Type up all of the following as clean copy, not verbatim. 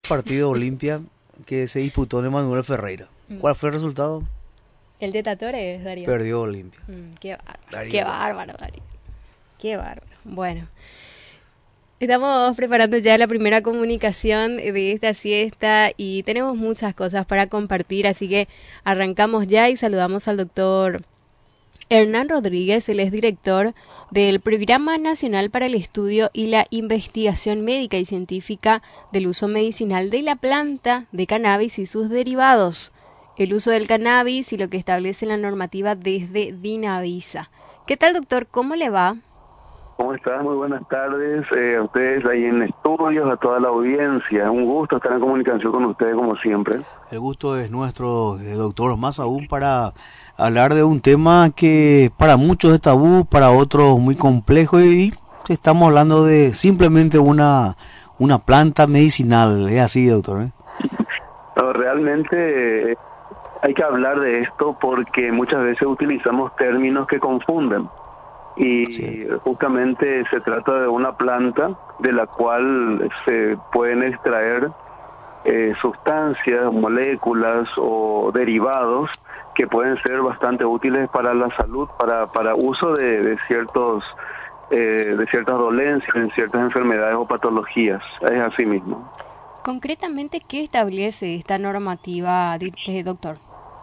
partido de Olimpia que se disputó en Emanuel Ferreira. ¿Cuál fue el resultado? El de Tatores, Darío. Perdió Olimpia. Qué bárbaro, Darío. qué bárbaro, Darío. Qué bárbaro. Bueno, estamos preparando ya la primera comunicación de esta siesta y tenemos muchas cosas para compartir, así que arrancamos ya y saludamos al doctor Hernán Rodríguez. Él es director del Programa Nacional para el Estudio y la Investigación Médica y Científica del Uso Medicinal de la Planta de Cannabis y sus derivados, el uso del cannabis y lo que establece la normativa desde Dinavisa. ¿Qué tal, doctor? ¿Cómo le va? ¿Cómo estás? Muy buenas tardes a ustedes ahí en estudios, a toda la audiencia. Un gusto estar en comunicación con ustedes como siempre. El gusto es nuestro, doctor, más aún para hablar de un tema que para muchos es tabú, para otros muy complejo, y estamos hablando de simplemente una planta medicinal. ¿Es así, doctor? No, realmente hay que hablar de esto porque muchas veces utilizamos términos que confunden. Y sí, justamente se trata de una planta de la cual se pueden extraer sustancias, moléculas o derivados que pueden ser bastante útiles para la salud, para uso de ciertas dolencias, en ciertas enfermedades o patologías. Es así mismo. Concretamente, ¿qué establece esta normativa, doctor?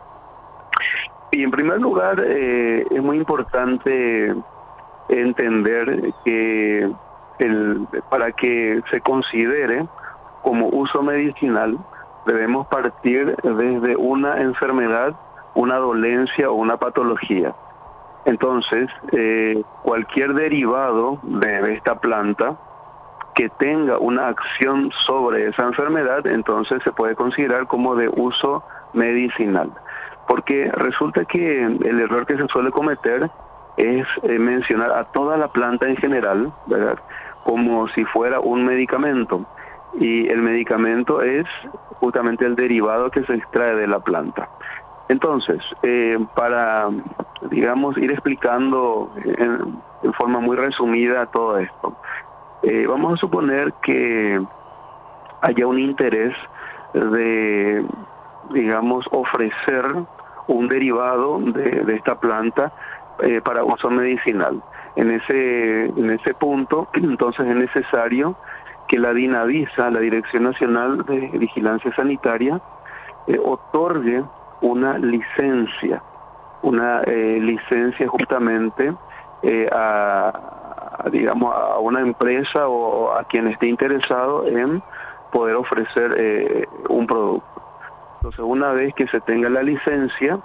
Y en primer lugar, es muy importante entender que para que se considere como uso medicinal debemos partir desde una enfermedad, una dolencia o una patología. Entonces, cualquier derivado de esta planta que tenga una acción sobre esa enfermedad, entonces se puede considerar como de uso medicinal. Porque resulta que el error que se suele cometer es mencionar a toda la planta en general, ¿verdad?, como si fuera un medicamento. Y el medicamento es justamente el derivado que se extrae de la planta. Entonces, para, digamos, ir explicando en forma muy resumida todo esto, vamos a suponer que haya un interés de, digamos, ofrecer un derivado de esta planta para uso medicinal. En ese punto, entonces es necesario que la Dinavisa, la Dirección Nacional de Vigilancia Sanitaria, otorgue una licencia justamente digamos, a una empresa o a quien esté interesado en poder ofrecer un producto. Entonces, una vez que se tenga la licencia,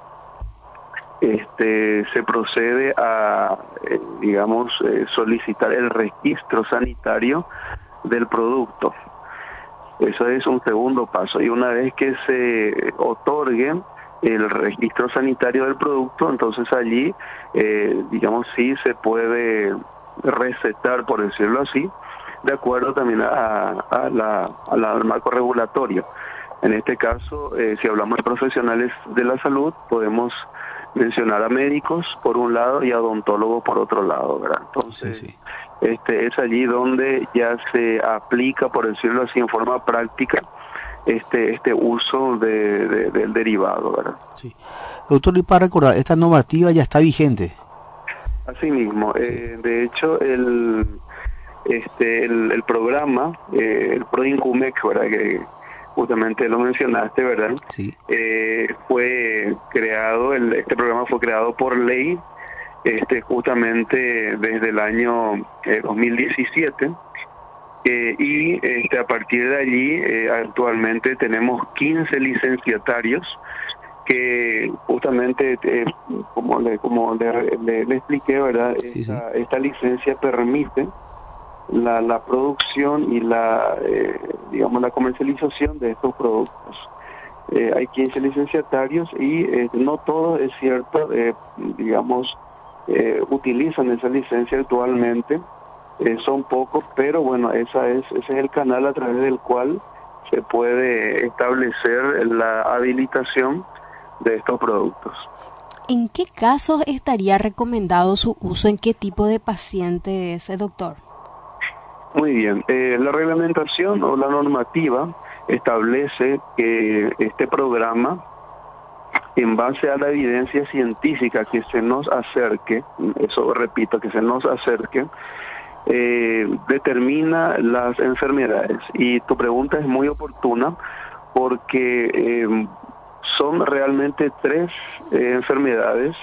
se procede a, digamos, solicitar el registro sanitario del producto. Eso es un segundo paso. Y una vez que se otorgue el registro sanitario del producto, entonces allí, digamos, sí se puede recetar, por decirlo así, de acuerdo también al marco regulatorio. En este caso, si hablamos de profesionales de la salud, podemos mencionar a médicos por un lado y a odontólogos por otro lado, ¿verdad? Entonces, sí. Es allí donde ya se aplica, por decirlo así, en forma práctica este uso del derivado, ¿verdad? Sí. Doctor, y para recordar, esta normativa ya está vigente. Así mismo, sí. De hecho, el programa, el PROINCUMEC, ¿verdad?, que justamente lo mencionaste, ¿verdad? Sí. Fue creado, este programa fue creado por ley, justamente desde el año 2017, y a partir de allí actualmente tenemos 15 licenciatarios que justamente, como le expliqué, ¿verdad? Sí, sí. Esta licencia permite la producción y digamos, la comercialización de estos productos. Hay 15 licenciatarios y no todos, es cierto, digamos, utilizan esa licencia actualmente. Son pocos, pero bueno, ese es el canal a través del cual se puede establecer la habilitación de estos productos. ¿En qué casos estaría recomendado su uso? ¿En qué tipo de paciente es, doctor? Muy bien. La reglamentación o la normativa establece que este programa, en base a la evidencia científica que se nos acerque, eso repito, que se nos acerque, determina las enfermedades. Y tu pregunta es muy oportuna porque son realmente tres enfermedades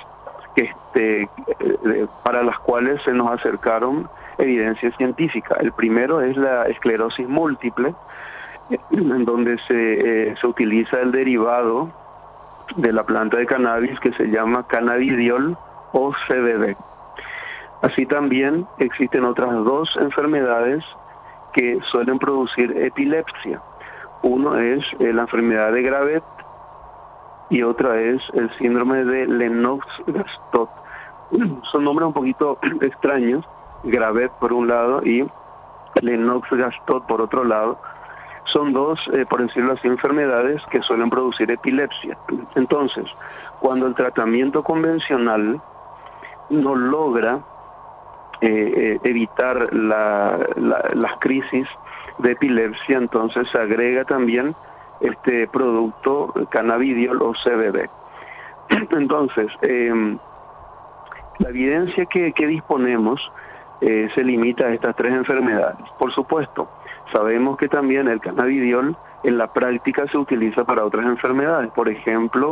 para las cuales se nos acercaron evidencia científica. El primero es la esclerosis múltiple, en donde se utiliza el derivado de la planta de cannabis que se llama cannabidiol o CBD. Así también existen otras dos enfermedades que suelen producir epilepsia. Uno es la enfermedad de Gravet y otra es el síndrome de Lennox-Gastaut. Son nombres un poquito extraños, Gravet por un lado y Lennox-Gastaut por otro lado. Son dos, por decirlo así, enfermedades que suelen producir epilepsia. Entonces, cuando el tratamiento convencional no logra evitar las crisis de epilepsia, entonces se agrega también este producto cannabidiol o CBD. Entonces, la evidencia que disponemos se limita a estas tres enfermedades. Por supuesto, sabemos que también el cannabidiol en la práctica se utiliza para otras enfermedades, por ejemplo,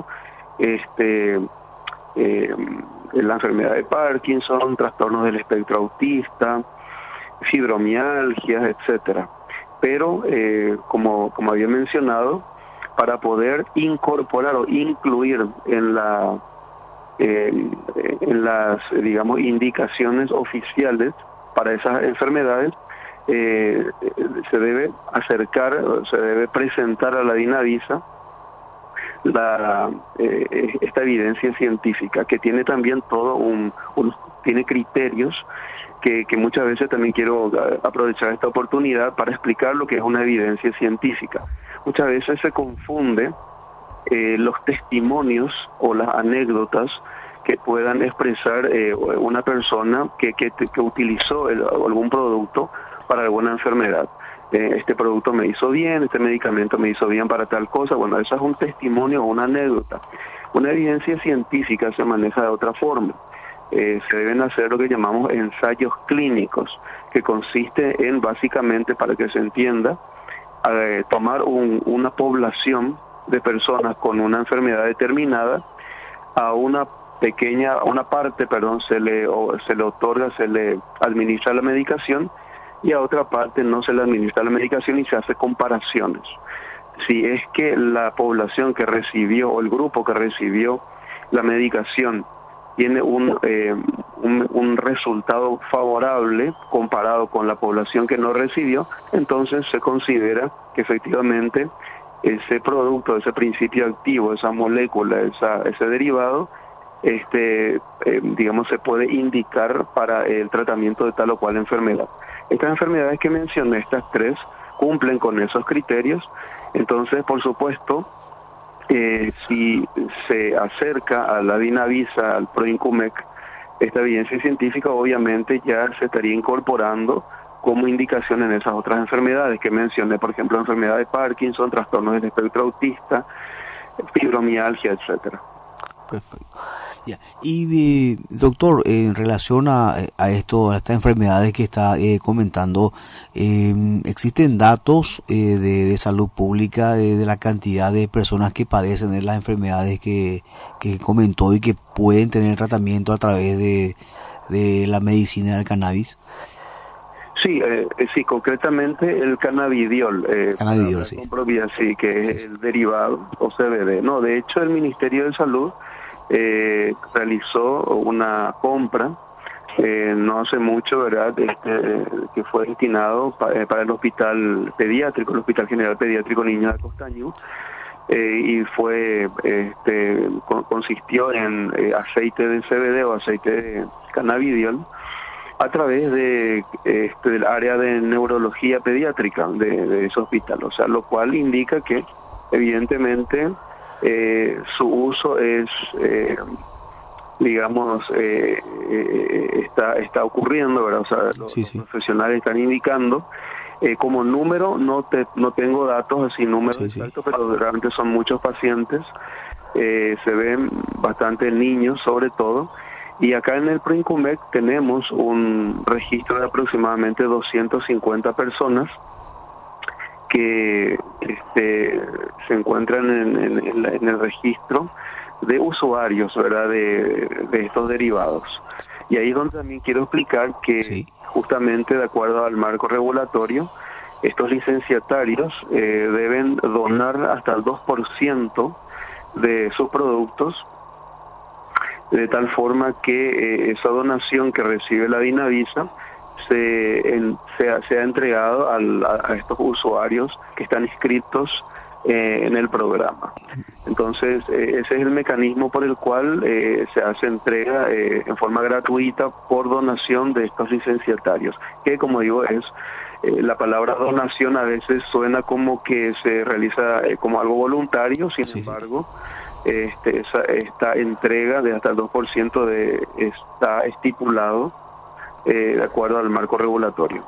la enfermedad de Parkinson, trastornos del espectro autista, fibromialgias, etcétera. Pero, como había mencionado, para poder incorporar o incluir en las, digamos, indicaciones oficiales para esas enfermedades, se debe se debe presentar a la DINAVISA esta evidencia científica, que tiene también tiene criterios que muchas veces también quiero aprovechar esta oportunidad para explicar lo que es una evidencia científica. Muchas veces se confunde los testimonios o las anécdotas que puedan expresar una persona que utilizó algún producto para alguna enfermedad. Este producto me hizo bien, este medicamento me hizo bien para tal cosa. Bueno, eso es un testimonio o una anécdota. Una evidencia científica se maneja de otra forma. Se deben hacer lo que llamamos ensayos clínicos, que consiste en, básicamente, para que se entienda, tomar una población de personas con una enfermedad determinada, a una parte, se le otorga, se le administra la medicación, y a otra parte no se le administra la medicación y se hace comparaciones. Si es que la población que recibió o el grupo que recibió la medicación tiene un resultado favorable comparado con la población que no recibió, entonces se considera que efectivamente ese producto, ese principio activo, esa molécula, ese derivado, digamos, se puede indicar para el tratamiento de tal o cual enfermedad. Estas enfermedades que mencioné, estas tres, cumplen con esos criterios. Entonces, por supuesto, si se acerca a la DINAVISA, al PROINCUMEC, esta evidencia científica obviamente ya se estaría incorporando como indicación en esas otras enfermedades que mencioné, por ejemplo, enfermedad de Parkinson, trastornos del espectro autista, fibromialgia, etcétera. Perfecto. Yeah. Y doctor, en relación a estas enfermedades que está comentando, ¿existen datos de salud pública de la cantidad de personas que padecen de las enfermedades que comentó y que pueden tener tratamiento a través de la medicina del cannabis? Sí, sí, concretamente el cannabidiol. Cannabidiol, sí. Sí, que es el derivado o CBD. No, de hecho, el Ministerio de Salud realizó una compra no hace mucho, ¿verdad? Que fue destinado para el hospital pediátrico, el Hospital General Pediátrico Niño de Acostaño, y consistió en aceite de CBD o aceite de cannabidiol a través del área de neurología pediátrica de ese hospital, o sea, lo cual indica que evidentemente su uso es, digamos, está ocurriendo, ¿verdad? O sea, los profesionales están indicando Como número no tengo datos así, números Sí, sí. exactos, pero realmente son muchos pacientes, se ven bastante niños sobre todo, y acá en el Proincumec tenemos un registro de aproximadamente 250 personas que se encuentran en el registro de usuarios, ¿verdad?, de estos derivados. Y ahí es donde también quiero explicar que Sí. justamente de acuerdo al marco regulatorio, estos licenciatarios deben donar hasta el 2% de sus productos, de tal forma que esa donación que recibe la Dinavisa sea entregado a estos usuarios que están inscritos en el programa. Entonces, ese es el mecanismo por el cual se hace entrega en forma gratuita por donación de estos licenciatarios, que como digo la palabra donación a veces suena como que se realiza como algo voluntario, sin embargo, esta entrega de hasta el 2% está estipulado de acuerdo al marco regulatorio.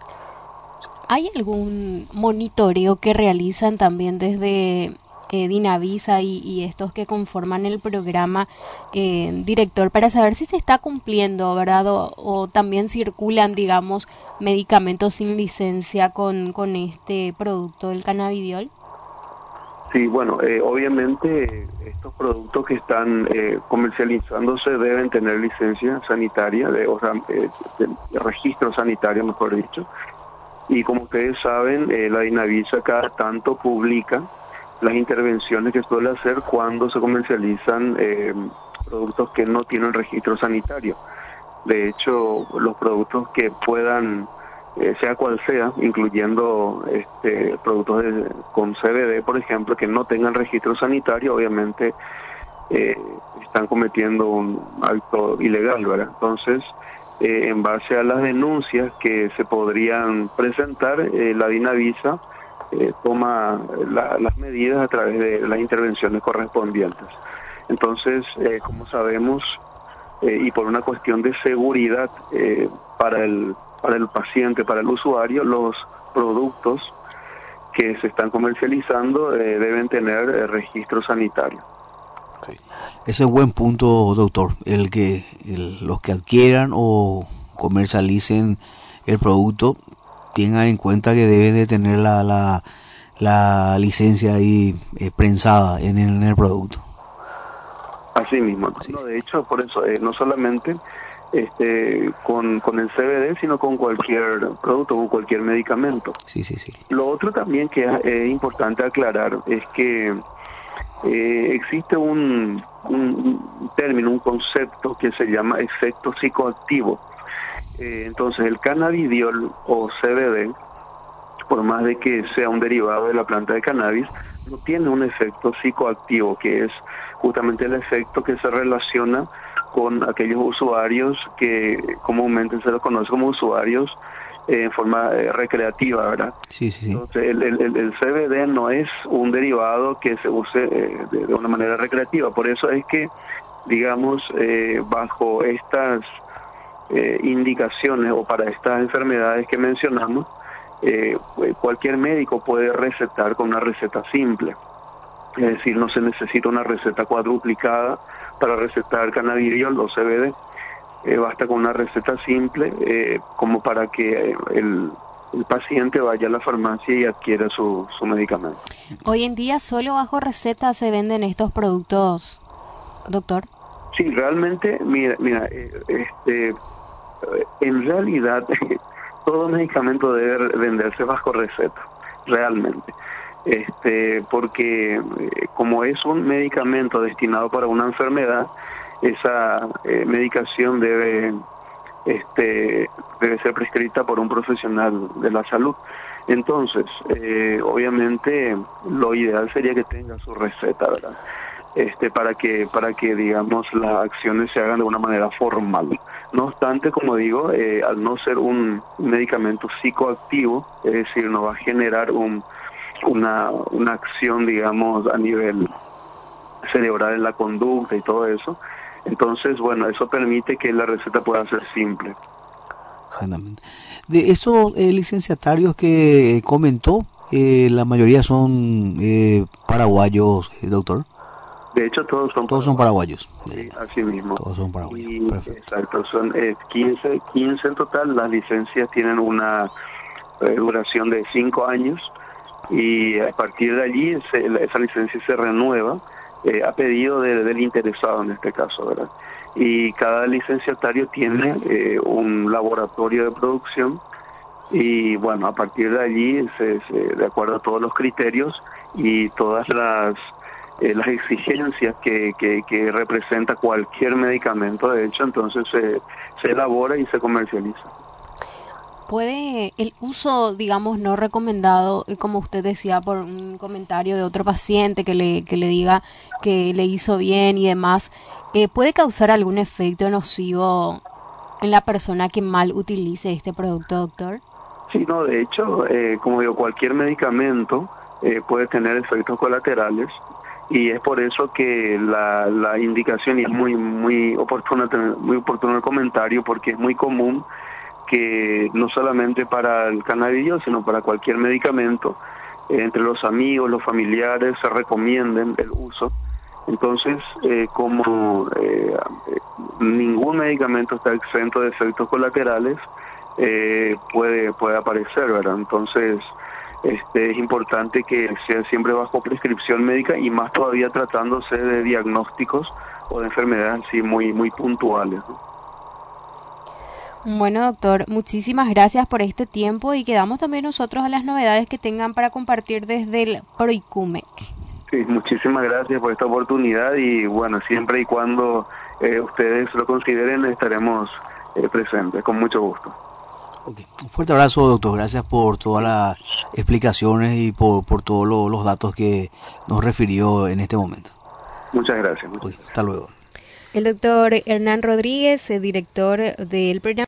¿Hay algún monitoreo que realizan también desde Dinavisa y estos que conforman el programa, director, para saber si se está cumpliendo, ¿verdad? O también circulan, digamos, medicamentos sin licencia con este producto del cannabidiol? Sí, bueno, obviamente estos productos que están comercializándose deben tener licencia sanitaria, de registro sanitario, mejor dicho. Y como ustedes saben, la Dinavisa cada tanto publica las intervenciones que suele hacer cuando se comercializan productos que no tienen registro sanitario. De hecho, los productos que puedan, sea cual sea, incluyendo productos con CBD, por ejemplo, que no tengan registro sanitario, obviamente están cometiendo un acto ilegal, ¿verdad? Entonces, en base a las denuncias que se podrían presentar, la Dinavisa toma las medidas a través de las intervenciones correspondientes. Entonces, como sabemos, y por una cuestión de seguridad para el paciente, para el usuario, los productos que se están comercializando deben tener registro sanitario. Sí. Ese es buen punto, doctor. Los que adquieran o comercialicen el producto tengan en cuenta que deben de tener la licencia ahí prensada en el producto. Así mismo. Sí, No, sí. de hecho, por eso, no solamente con el CBD, sino con cualquier producto, con cualquier medicamento. Sí, sí, sí. Lo otro también que es importante aclarar es que existe un término, un concepto que se llama efecto psicoactivo. Entonces, el cannabidiol o CBD, por más de que sea un derivado de la planta de cannabis, no tiene un efecto psicoactivo, que es justamente el efecto que se relaciona con aquellos usuarios que comúnmente se los conoce como usuarios en forma recreativa, ¿verdad? Sí, sí, sí. Entonces, el CBD no es un derivado que se use de una manera recreativa. Por eso es que, digamos, bajo estas indicaciones o para estas enfermedades que mencionamos, cualquier médico puede recetar con una receta simple. Es decir, no se necesita una receta cuadruplicada para recetar cannabidiol o CBD. Basta con una receta simple como para que el paciente vaya a la farmacia y adquiera su medicamento. Hoy en día solo bajo receta se venden estos productos, doctor. Sí, realmente, mira, en realidad todo medicamento debe venderse bajo receta, realmente. Porque como es un medicamento destinado para una enfermedad, esa medicación debe ser prescrita por un profesional de la salud. Entonces, obviamente, lo ideal sería que tenga su receta, ¿verdad? Para que digamos las acciones se hagan de una manera formal. No obstante, como digo, al no ser un medicamento psicoactivo, es decir, no va a generar una acción, digamos, a nivel cerebral en la conducta y todo eso. Entonces, bueno, eso permite que la receta pueda ser simple. Exactamente. De esos licenciatarios que comentó, la mayoría son paraguayos, doctor. De hecho, Todos son paraguayos. Sí, así mismo. Todos son paraguayos. Y, Perfecto. exacto, son 15 en total. Las licencias tienen una duración de 5 años y a partir de allí esa licencia se renueva a pedido del interesado en este caso, ¿verdad? Y cada licenciatario tiene un laboratorio de producción y bueno, a partir de allí, de acuerdo a todos los criterios y todas las exigencias que representa cualquier medicamento, de hecho, entonces se elabora y se comercializa. ¿Puede el uso, digamos, no recomendado, como usted decía, por un comentario de otro paciente que le diga que le hizo bien y demás, puede causar algún efecto nocivo en la persona que mal utilice este producto, doctor? Sí, no, de hecho, como digo, cualquier medicamento puede tener efectos colaterales y es por eso que la indicación, y es muy oportuno el comentario, porque es muy común que no solamente para el cannabidiol, sino para cualquier medicamento, entre los amigos, los familiares, se recomienden el uso. Entonces, como ningún medicamento está exento de efectos colaterales, puede aparecer, ¿verdad? Entonces, es importante que sea siempre bajo prescripción médica y más todavía tratándose de diagnósticos o de enfermedades así muy puntuales, ¿no? Bueno, doctor, muchísimas gracias por este tiempo y quedamos también nosotros a las novedades que tengan para compartir desde el PROICUMEC. Sí, muchísimas gracias por esta oportunidad y bueno, siempre y cuando ustedes lo consideren estaremos presentes, con mucho gusto. Okay. Un fuerte abrazo, doctor. Gracias por todas las explicaciones y por todos los datos que nos refirió en este momento. Muchas gracias. Okay. Hasta luego. El doctor Hernán Rodríguez, director del programa